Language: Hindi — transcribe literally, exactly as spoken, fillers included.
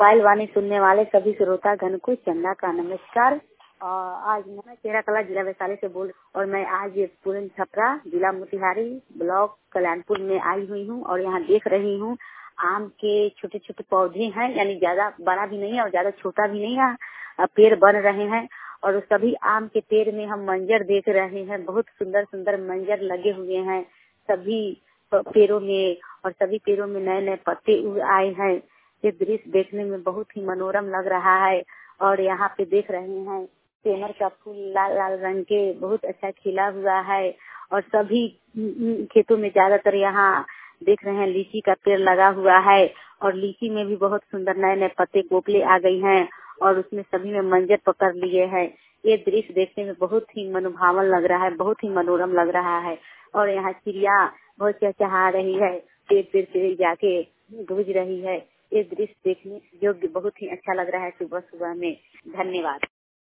मोबाइल वाणी सुनने वाले सभी श्रोता गण को चंदा का नमस्कार। अ, आज मैं तेरा कला जिला वैशाली से बोल और मैं आज पूरन छपरा जिला मोतिहारी ब्लॉक कल्याणपुर में आई हुई हूँ और यहाँ देख रही हूँ आम के छोटे छोटे पौधे हैं, यानी ज्यादा बड़ा भी नहीं है और ज्यादा छोटा भी नहीं है, अ, पेड़ बन रहे हैं और सभी आम के पेड़ में हम मंजर देख रहे हैं। बहुत सुंदर सुंदर मंजर लगे हुए हैं सभी पेड़ों में और सभी पेड़ों में नए नए पत्ते आए हैं। ये दृश्य देखने में बहुत ही मनोरम लग रहा है और यहाँ पे देख रहे हैं सेमर का फूल लाल लाल रंग के बहुत अच्छा खिला हुआ है और सभी खेतों में ज्यादातर यहाँ देख रहे हैं लीची का पेड़ लगा हुआ है और लीची में भी बहुत सुंदर नए नए पत्ते कोपले आ गई हैं और उसमें सभी में मंजर पकड़ लिए हैं। ये दृश्य देखने में बहुत ही मनोभावन लग रहा है, बहुत ही मनोरम लग रहा है और यहाँ चिड़िया बहुत चहचहा रही है, पेड़ पेड़ पे जाके गूंज रही है। ये दृश्य देखने योग्य बहुत ही अच्छा लग रहा है सुबह सुबह में। धन्यवाद।